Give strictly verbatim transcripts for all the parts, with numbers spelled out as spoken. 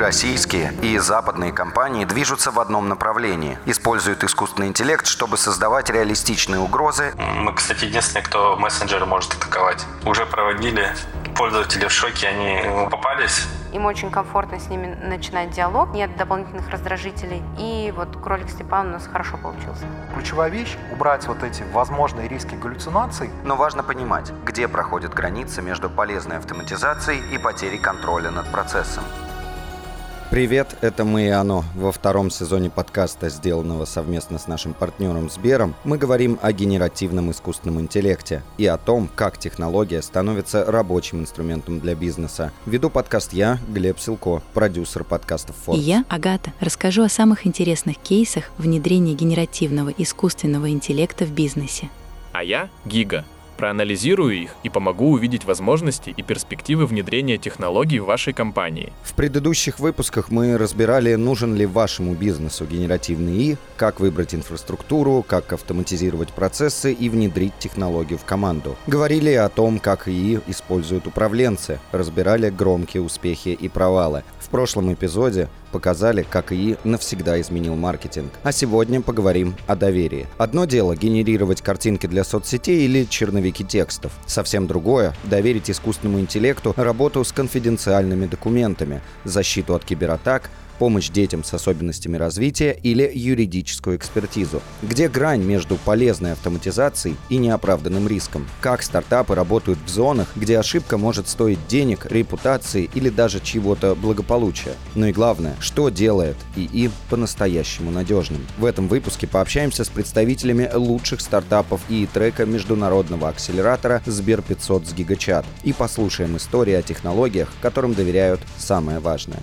российские, и западные компании движутся в одном направлении. Используют искусственный интеллект, чтобы создавать реалистичные угрозы. Мы, кстати, единственные, кто мессенджеры может атаковать. Уже проводили. Пользователи в шоке, они попались. Им очень комфортно с ними начинать диалог, нет дополнительных раздражителей. И вот кролик Степан у нас хорошо получился. Ключевая вещь – убрать вот эти возможные риски галлюцинаций. Но важно понимать, где проходит граница между полезной автоматизацией и потерей контроля над процессом. Привет, это «Мы и оно». Во втором сезоне подкаста, сделанного совместно с нашим партнером Сбером, мы говорим о генеративном искусственном интеллекте и о том, как технология становится рабочим инструментом для бизнеса. Веду подкаст я, Глеб Силко, продюсер подкастов Forbes. И я, Агата, расскажу о самых интересных кейсах внедрения генеративного искусственного интеллекта в бизнесе. А я, Гига, проанализирую их и помогу увидеть возможности и перспективы внедрения технологий в вашей компании. В предыдущих выпусках мы разбирали, нужен ли вашему бизнесу генеративный ИИ, как выбрать инфраструктуру, как автоматизировать процессы и внедрить технологию в команду. Говорили о том, как ИИ используют управленцы, разбирали громкие успехи и провалы. В прошлом эпизоде показали, как ИИ навсегда изменил маркетинг. А сегодня поговорим о доверии. Одно дело генерировать картинки для соцсетей или черновики текстов. Совсем другое — доверить искусственному интеллекту работу с конфиденциальными документами, защиту от кибератак, помощь детям с особенностями развития или юридическую экспертизу. Где грань между полезной автоматизацией и неоправданным риском? Как стартапы работают в зонах, где ошибка может стоить денег, репутации или даже чьего-то благополучия? Ну и главное, что делает ИИ по-настоящему надежным? В этом выпуске пообщаемся с представителями лучших стартапов и трека международного акселератора Сбер пятьсот с GigaChat и послушаем истории о технологиях, которым доверяют самое важное.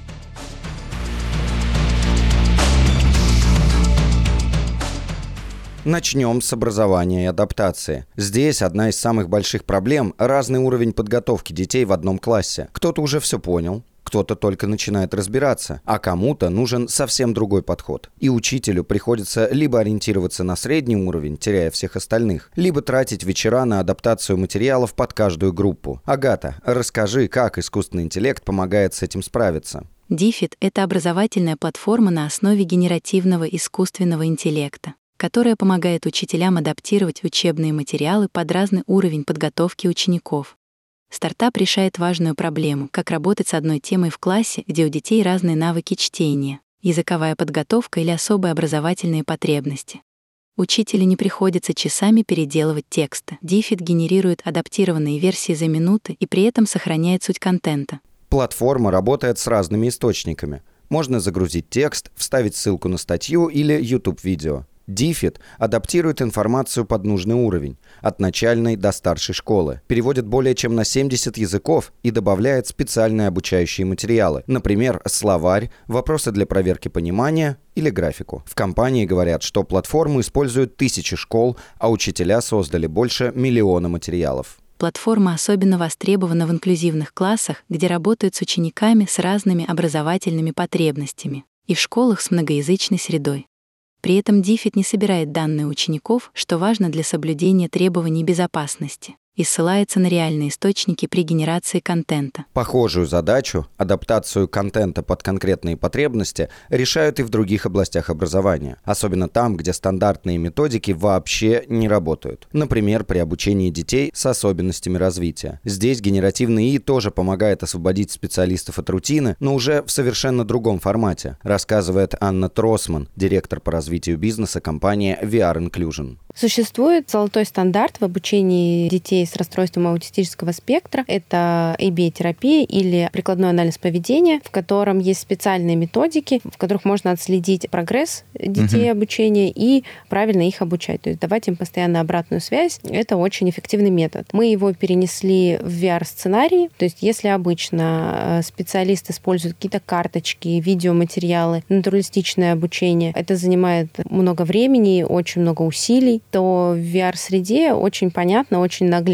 Начнем с образования и адаптации. Здесь одна из самых больших проблем – разный уровень подготовки детей в одном классе. Кто-то уже все понял, кто-то только начинает разбираться, а кому-то нужен совсем другой подход. И учителю приходится либо ориентироваться на средний уровень, теряя всех остальных, либо тратить вечера на адаптацию материалов под каждую группу. Агата, расскажи, как искусственный интеллект помогает с этим справиться. Дифид — это образовательная платформа на основе генеративного искусственного интеллекта, которая помогает учителям адаптировать учебные материалы под разный уровень подготовки учеников. Стартап решает важную проблему, как работать с одной темой в классе, где у детей разные навыки чтения, языковая подготовка или особые образовательные потребности. Учителю не приходится часами переделывать тексты. Дифид генерирует адаптированные версии за минуты и при этом сохраняет суть контента. Платформа работает с разными источниками. Можно загрузить текст, вставить ссылку на статью или YouTube-видео. Дифид адаптирует информацию под нужный уровень, от начальной до старшей школы, переводит более чем на семьдесят языков и добавляет специальные обучающие материалы, например, словарь, вопросы для проверки понимания или графику. В компании говорят, что платформу используют тысячи школ, а учителя создали больше миллиона материалов. Платформа особенно востребована в инклюзивных классах, где работают с учениками с разными образовательными потребностями, и в школах с многоязычной средой. При этом Дифид не собирает данные учеников, что важно для соблюдения требований безопасности, и ссылается на реальные источники при генерации контента. Похожую задачу, адаптацию контента под конкретные потребности, решают и в других областях образования, особенно там, где стандартные методики вообще не работают. Например, при обучении детей с особенностями развития. Здесь генеративный ИИ тоже помогает освободить специалистов от рутины, но уже в совершенно другом формате, рассказывает Анна Тросман, директор по развитию бизнеса компании ви ар Inclusion. Существует золотой стандарт в обучении детей с расстройством аутистического спектра. Это эй би эй-терапия или прикладной анализ поведения, в котором есть специальные методики, в которых можно отследить прогресс детей угу. обучения и правильно их обучать. То есть давать им постоянно обратную связь. Это очень эффективный метод. Мы его перенесли в ви ар-сценарий. То есть если обычно специалист использует какие-то карточки, видеоматериалы, натуралистичное обучение, это занимает много времени, очень много усилий, то в ви ар-среде очень понятно, очень наглядно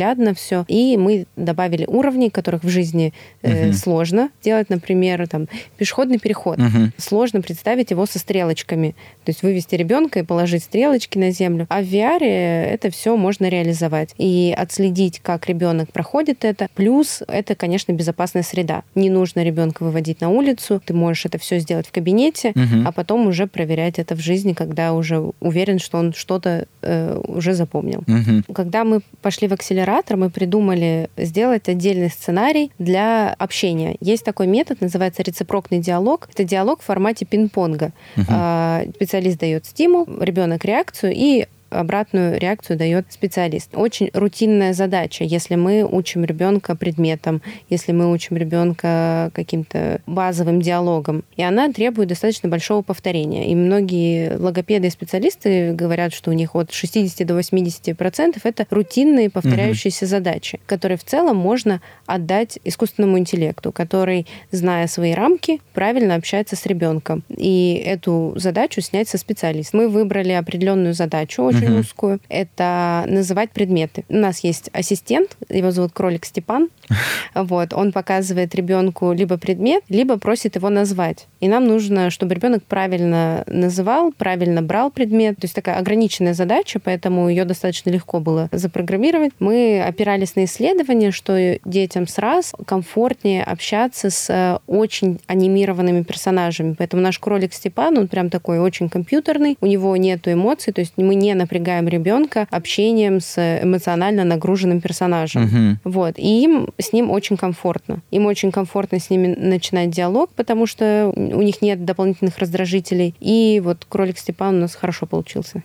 наглядно все. И мы добавили уровни, которых в жизни э, угу. сложно делать. Например, там, пешеходный переход. Угу. Сложно представить его со стрелочками. То есть вывести ребенка и положить стрелочки на землю. А в ви ар это все можно реализовать. И отследить, как ребенок проходит это. Плюс это, конечно, безопасная среда. Не нужно ребенка выводить на улицу. Ты можешь это все сделать в кабинете, угу. а потом уже проверять это в жизни, когда уже уверен, что он что-то э, уже запомнил. Угу. Когда мы пошли в акселератор, мы придумали сделать отдельный сценарий для общения. Есть такой метод, называется рецепрокный диалог. Это диалог в формате пинг-понга. Угу. А, специалист дает стимул, ребенок реакцию, и обратную реакцию дает специалист. Очень рутинная задача, если мы учим ребенка предметам, если мы учим ребенка каким-то базовым диалогам. И она требует достаточно большого повторения. И многие логопеды и специалисты говорят, что у них от шестьдесят до восемьдесят процентов это рутинные повторяющиеся угу. задачи, которые в целом можно отдать искусственному интеллекту, который, зная свои рамки, правильно общается с ребенком. И эту задачу снять со специалиста. Мы выбрали определенную задачу, очень Uh-huh. узкую. Это называть предметы. У нас есть ассистент, его зовут Кролик Степан. Вот. Он показывает ребенку либо предмет, либо просит его назвать. И нам нужно, чтобы ребенок правильно называл, правильно брал предмет. То есть такая ограниченная задача, поэтому ее достаточно легко было запрограммировать. Мы опирались на исследования, что детям с раз комфортнее общаться с очень анимированными персонажами. Поэтому наш Кролик Степан, он прям такой очень компьютерный, у него нету эмоций, то есть мы не напрягаем ребенка общением с эмоционально нагруженным персонажем. Uh-huh. Вот. И им с ним очень комфортно. Им очень комфортно с ними начинать диалог, потому что у них нет дополнительных раздражителей. И вот Кролик Степан у нас хорошо получился.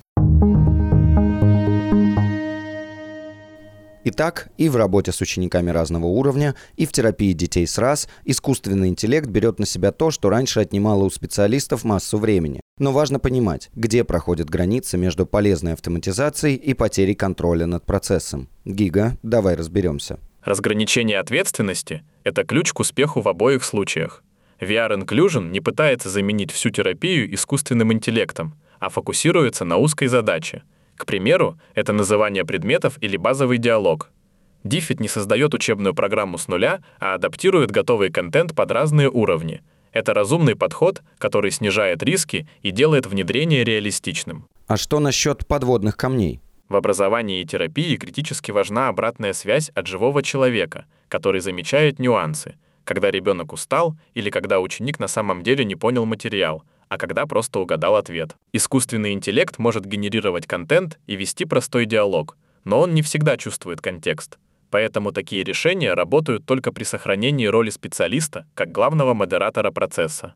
Итак, и в работе с учениками разного уровня, и в терапии детей с раз искусственный интеллект берет на себя то, что раньше отнимало у специалистов массу времени. Но важно понимать, где проходит граница между полезной автоматизацией и потерей контроля над процессом. Гига, давай разберемся. Разграничение ответственности – это ключ к успеху в обоих случаях. ви ар Inclusion не пытается заменить всю терапию искусственным интеллектом, а фокусируется на узкой задаче. К примеру, это называние предметов или базовый диалог. Диффит не создает учебную программу с нуля, а адаптирует готовый контент под разные уровни. Это разумный подход, который снижает риски и делает внедрение реалистичным. А что насчет подводных камней? В образовании и терапии критически важна обратная связь от живого человека, который замечает нюансы, когда ребенок устал или когда ученик на самом деле не понял материал, а когда просто угадал ответ. Искусственный интеллект может генерировать контент и вести простой диалог, но он не всегда чувствует контекст. Поэтому такие решения работают только при сохранении роли специалиста как главного модератора процесса.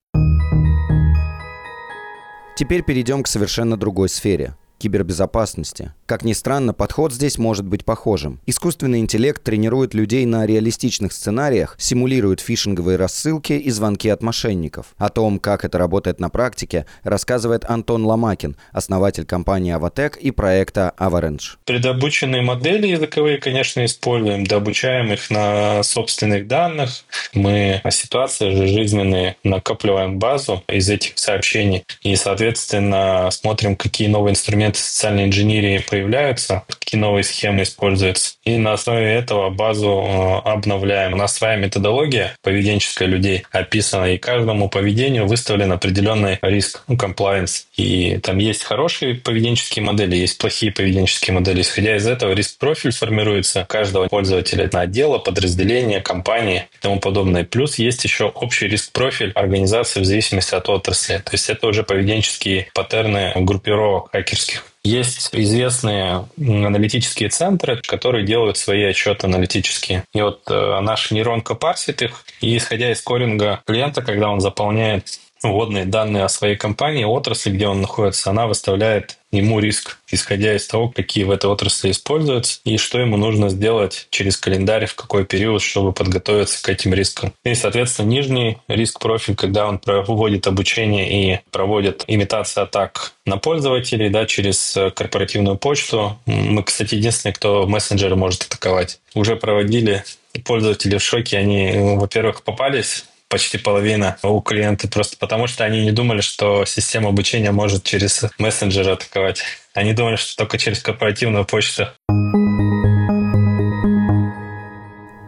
Теперь перейдем к совершенно другой сфере – кибербезопасности. Как ни странно, подход здесь может быть похожим. Искусственный интеллект тренирует людей на реалистичных сценариях, симулирует фишинговые рассылки и звонки от мошенников. О том, как это работает на практике, рассказывает Антон Ломакин, основатель компании Avotec и проекта Avalanche. Предобученные модели языковые, конечно, используем, дообучаем их на собственных данных. Мы о ситуации же жизненные накапливаем базу из этих сообщений и, соответственно, смотрим, какие новые инструменты социальной инженерии появляются, какие новые схемы используются. И на основе этого базу обновляем. У нас своя методология поведенческая людей описана, и каждому поведению выставлен определенный риск, ну, compliance. И там есть хорошие поведенческие модели, есть плохие поведенческие модели. Исходя из этого, риск-профиль формируется каждого пользователя на отдела, подразделения, компании и тому подобное. Плюс есть еще общий риск-профиль организации в зависимости от отрасли. То есть это уже поведенческие паттерны группировок хакерских. Есть известные аналитические центры, которые делают свои отчеты аналитические. И вот э, наша нейронка парсит их, и исходя из скоринга клиента, когда он заполняет вводные данные о своей компании, отрасли, где он находится, она выставляет ему риск, исходя из того, какие в этой отрасли используются, и что ему нужно сделать через календарь, в какой период, чтобы подготовиться к этим рискам. И, соответственно, нижний риск-профиль, когда он проводит обучение и проводит имитацию атак на пользователей, да, через корпоративную почту. Мы, кстати, единственные, кто мессенджеры может атаковать. Уже проводили, пользователи в шоке, они, во-первых, попались, почти половина у клиентов, просто потому что они не думали, что система обучения может через мессенджеры атаковать. Они думали, что только через корпоративную почту.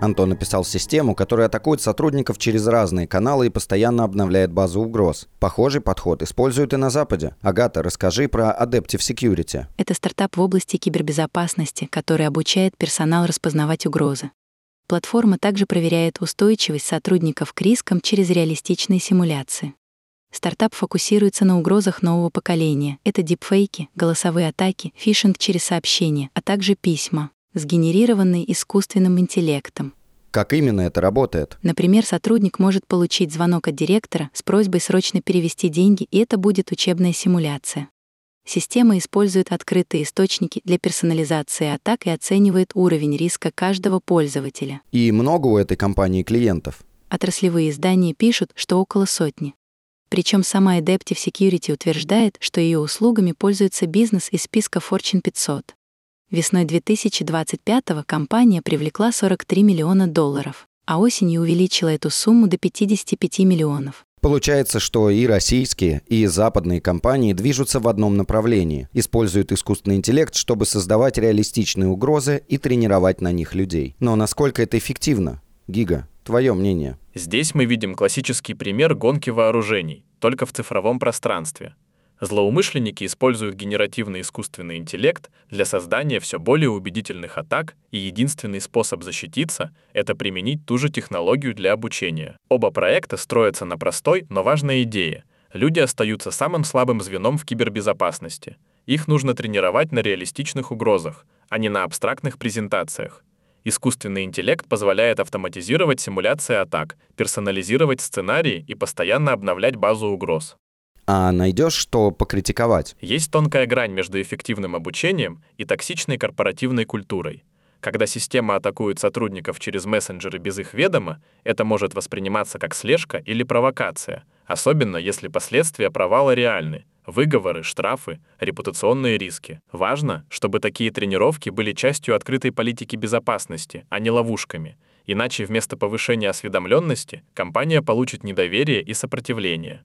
Антон написал систему, которая атакует сотрудников через разные каналы и постоянно обновляет базу угроз. Похожий подход используют и на Западе. Агата, расскажи про Adaptive Security. Это стартап в области кибербезопасности, который обучает персонал распознавать угрозы. Платформа также проверяет устойчивость сотрудников к рискам через реалистичные симуляции. Стартап фокусируется на угрозах нового поколения. Это дипфейки, голосовые атаки, фишинг через сообщения, а также письма, сгенерированные искусственным интеллектом. Как именно это работает? Например, сотрудник может получить звонок от директора с просьбой срочно перевести деньги, и это будет учебная симуляция. Система использует открытые источники для персонализации атак и оценивает уровень риска каждого пользователя. И много у этой компании клиентов? Отраслевые издания пишут, что около сотни. Причем сама Adaptive Security утверждает, что ее услугами пользуется бизнес из списка Fortune пятьсот. Весной две тысячи двадцать пятого компания привлекла сорок три миллиона долларов, а осенью увеличила эту сумму до пятьдесят пять миллионов. Получается, что и российские, и западные компании движутся в одном направлении, используют искусственный интеллект, чтобы создавать реалистичные угрозы и тренировать на них людей. Но насколько это эффективно? Гига, твое мнение? Здесь мы видим классический пример гонки вооружений, только в цифровом пространстве. Злоумышленники используют генеративный искусственный интеллект для создания все более убедительных атак, и единственный способ защититься — это применить ту же технологию для обучения. Оба проекта строятся на простой, но важной идее. Люди остаются самым слабым звеном в кибербезопасности. Их нужно тренировать на реалистичных угрозах, а не на абстрактных презентациях. Искусственный интеллект позволяет автоматизировать симуляции атак, персонализировать сценарии и постоянно обновлять базу угроз. А найдешь, что покритиковать? Есть тонкая грань между эффективным обучением и токсичной корпоративной культурой. Когда система атакует сотрудников через мессенджеры без их ведома, это может восприниматься как слежка или провокация, особенно если последствия провала реальны. Выговоры, штрафы, репутационные риски. Важно, чтобы такие тренировки были частью открытой политики безопасности, а не ловушками. Иначе вместо повышения осведомленности компания получит недоверие и сопротивление.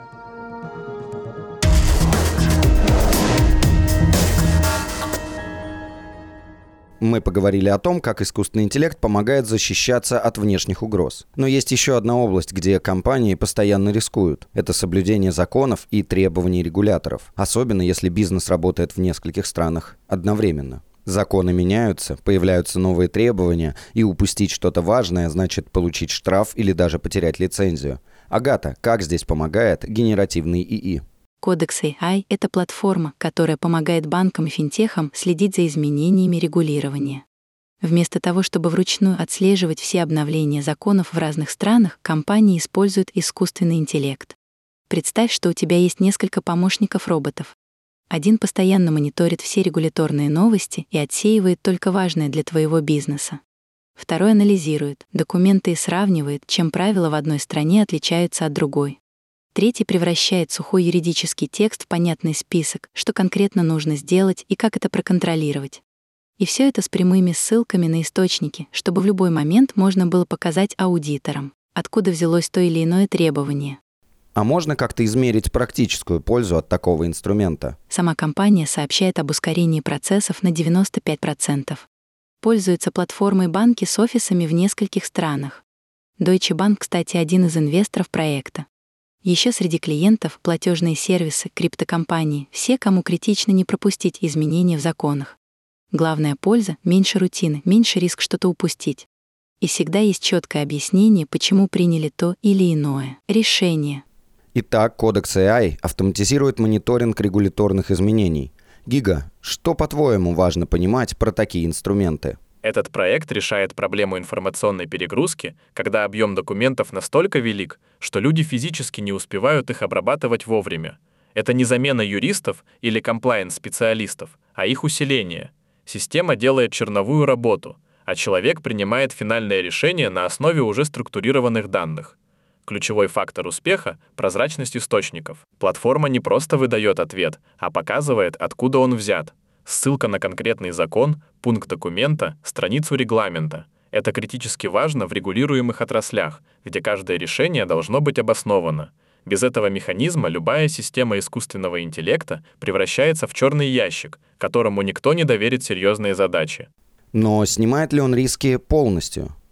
Мы поговорили о том, как искусственный интеллект помогает защищаться от внешних угроз. Но есть еще одна область, где компании постоянно рискуют. Это соблюдение законов и требований регуляторов. Особенно, если бизнес работает в нескольких странах одновременно. Законы меняются, появляются новые требования, и упустить что-то важное значит получить штраф или даже потерять лицензию. Агата, как здесь помогает генеративный ИИ? Codex эй ай — это платформа, которая помогает банкам и финтехам следить за изменениями регулирования. Вместо того, чтобы вручную отслеживать все обновления законов в разных странах, компании используют искусственный интеллект. Представь, что у тебя есть несколько помощников-роботов. Один постоянно мониторит все регуляторные новости и отсеивает только важное для твоего бизнеса. Второй анализирует документы и сравнивает, чем правила в одной стране отличаются от другой. Третий превращает сухой юридический текст в понятный список, что конкретно нужно сделать и как это проконтролировать. И все это с прямыми ссылками на источники, чтобы в любой момент можно было показать аудиторам, откуда взялось то или иное требование. А можно как-то измерить практическую пользу от такого инструмента? Сама компания сообщает об ускорении процессов на девяносто пять процентов. Пользуются платформой банки с офисами в нескольких странах. Deutsche Bank, кстати, один из инвесторов проекта. Еще среди клиентов платежные сервисы, криптокомпании, все, кому критично не пропустить изменения в законах. Главная польза — меньше рутины, меньше риск что-то упустить. И всегда есть четкое объяснение, почему приняли то или иное решение. Итак, Codex эй ай автоматизирует мониторинг регуляторных изменений. Гига, что, по-твоему, важно понимать про такие инструменты? Этот проект решает проблему информационной перегрузки, когда объем документов настолько велик, что люди физически не успевают их обрабатывать вовремя. Это не замена юристов или комплаенс-специалистов, а их усиление. Система делает черновую работу, а человек принимает финальное решение на основе уже структурированных данных. Ключевой фактор успеха — прозрачность источников. Платформа не просто выдает ответ, а показывает, откуда он взят. Ссылка на конкретный закон, пункт документа, страницу регламента. Это критически важно в регулируемых отраслях, где каждое решение должно быть обосновано. Без этого механизма любая система искусственного интеллекта превращается в черный ящик, которому никто не доверит серьезные задачи. Но снимает ли он риски полностью?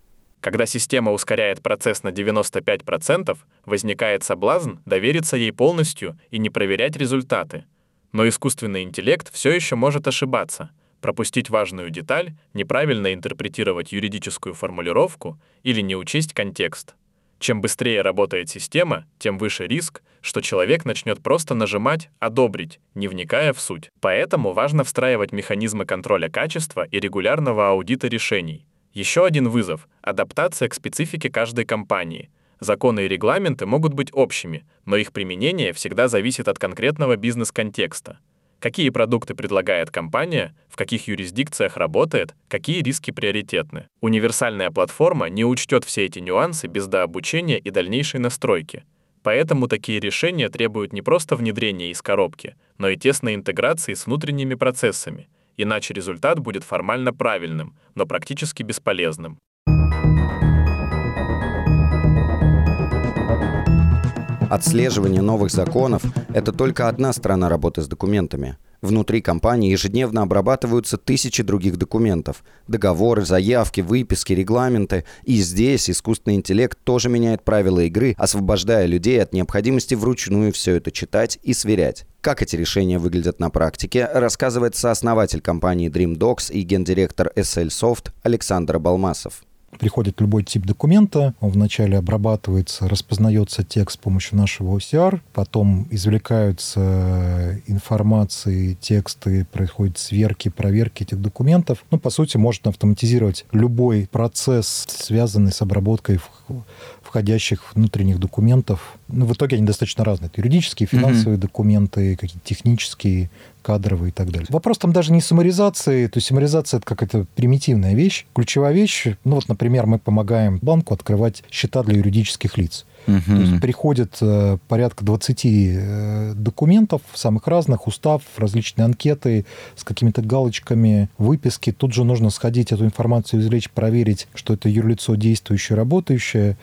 Когда система ускоряет процесс на девяносто пять процентов, возникает соблазн довериться ей полностью и не проверять результаты. Но искусственный интеллект все еще может ошибаться, пропустить важную деталь, неправильно интерпретировать юридическую формулировку или не учесть контекст. Чем быстрее работает система, тем выше риск, что человек начнет просто нажимать «одобрить», не вникая в суть. Поэтому важно встраивать механизмы контроля качества и регулярного аудита решений. Еще один вызов — адаптация к специфике каждой компании. Законы и регламенты могут быть общими, но их применение всегда зависит от конкретного бизнес-контекста. Какие продукты предлагает компания, в каких юрисдикциях работает, какие риски приоритетны. Универсальная платформа не учтет все эти нюансы без дообучения и дальнейшей настройки. Поэтому такие решения требуют не просто внедрения из коробки, но и тесной интеграции с внутренними процессами. Иначе результат будет формально правильным, но практически бесполезным. Отслеживание новых законов – это только одна сторона работы с документами. Внутри компании ежедневно обрабатываются тысячи других документов. Договоры, заявки, выписки, регламенты. И здесь искусственный интеллект тоже меняет правила игры, освобождая людей от необходимости вручную все это читать и сверять. Как эти решения выглядят на практике, рассказывает сооснователь компании DreamDocs и гендиректор эс эль Soft Александр Балмасов. Приходит любой тип документа, он вначале обрабатывается, распознается текст с помощью нашего о си ар, потом извлекаются информации, тексты, происходят сверки, проверки этих документов. Ну, по сути, можно автоматизировать любой процесс, связанный с обработкой входящих внутренних документов. Ну, в итоге они достаточно разные. Это юридические, финансовые mm-hmm. документы, какие-то технические, кадровые и так далее. Вопрос там даже не саморизации. То есть саморизация — это какая-то примитивная вещь. Ключевая вещь, ну вот, например, мы помогаем банку открывать счета для юридических лиц. Uh-huh. То есть приходит э, порядка двадцати э, документов, самых разных, устав, различные анкеты с какими-то галочками, выписки. Тут же нужно сходить, эту информацию извлечь, проверить, что это юрлицо действующее, работающее,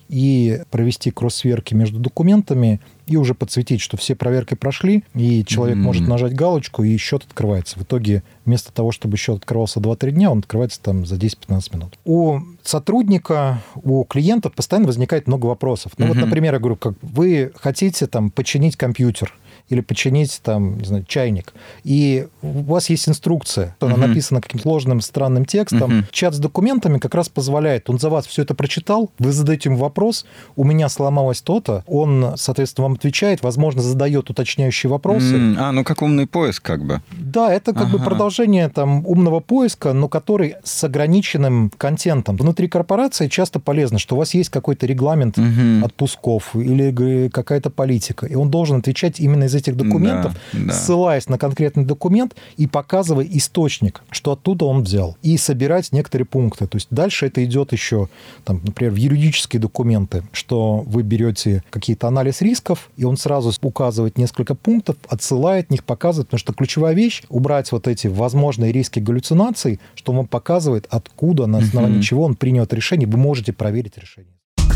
и провести кросс-сверки между документами, и уже подсветить, что все проверки прошли, и человек mm-hmm. может нажать галочку, и счет открывается. В итоге вместо того, чтобы счет открывался два-три дня, он открывается там за десять-пятнадцать минут. У сотрудника, у клиентов постоянно возникает много вопросов. Ну mm-hmm. вот, например, я говорю, как вы хотите там починить компьютер или починить там, не знаю, чайник, и у вас есть инструкция, она uh-huh. написана каким-то сложным, странным текстом. Uh-huh. Чат с документами как раз позволяет, он за вас все это прочитал, вы задаете ему вопрос, у меня сломалось то-то, он, соответственно, вам отвечает, возможно, задает уточняющие вопросы. Mm, а, ну как умный поиск как бы. Да, это как ага. бы продолжение там умного поиска, но который с ограниченным контентом. Внутри корпорации часто полезно, что у вас есть какой-то регламент uh-huh. отпусков или какая-то политика, и он должен отвечать именно из этих документов, да, да. ссылаясь на конкретный документ и показывая источник, что оттуда он взял, и собирать некоторые пункты. То есть дальше это идет еще, там, например, в юридические документы, что вы берете какие-то анализ рисков, и он сразу указывает несколько пунктов, отсылает них, показывает, потому что ключевая вещь — убрать вот эти возможные риски галлюцинаций, что он вам показывает, откуда, на основании mm-hmm. чего он принял это решение, вы можете проверить решение.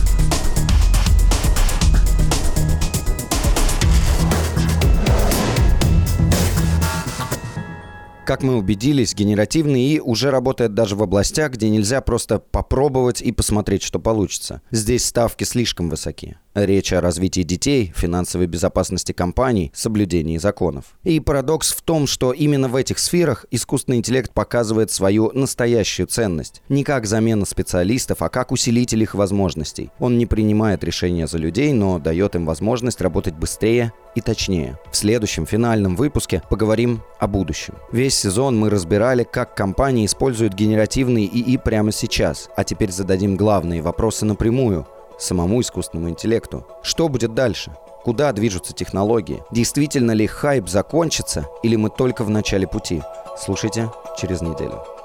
Как мы убедились, генеративный ИИ уже работает даже в областях, где нельзя просто попробовать и посмотреть, что получится. Здесь ставки слишком высоки. Речь о развитии детей, финансовой безопасности компаний, соблюдении законов. И парадокс в том, что именно в этих сферах искусственный интеллект показывает свою настоящую ценность. Не как замена специалистов, а как усилитель их возможностей. Он не принимает решения за людей, но дает им возможность работать быстрее и точнее. В следующем финальном выпуске поговорим о будущем. Весь сезон мы разбирали, как компании используют генеративный ИИ прямо сейчас, а теперь зададим главные вопросы напрямую самому искусственному интеллекту. Что будет дальше? Куда движутся технологии? Действительно ли хайп закончится, или мы только в начале пути? Слушайте через неделю.